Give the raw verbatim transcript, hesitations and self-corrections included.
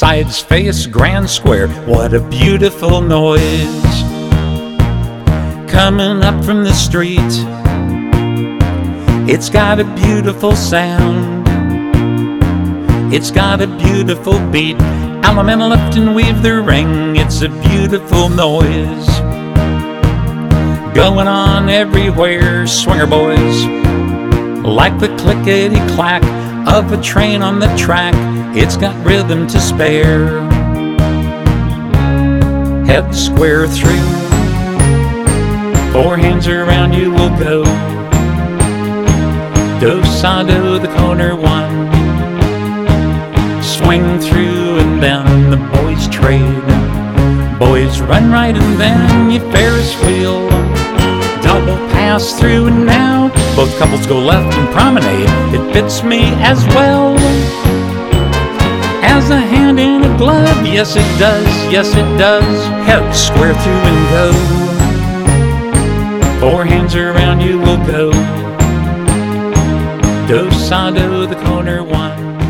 sides face grand square. What a beautiful noise coming up from the street. It's got a beautiful sound, it's got a beautiful beat. Allemande lift and weave the ring, it's a beautiful noise going on everywhere. Swinger boys, like the clickety-clack of a train on the track, it's got rhythm to spare. Head square through, four hands around you will go. Do-sa-do, the corner one. Swing through and then the boys trade. Boys run right and then you Ferris wheel. Double pass through and now both couples go left and promenade. It fits me as well as a hand in a glove. Yes it does, yes it does. Head square through and go. Four hands around you will go. Do-sa-do, the corner one.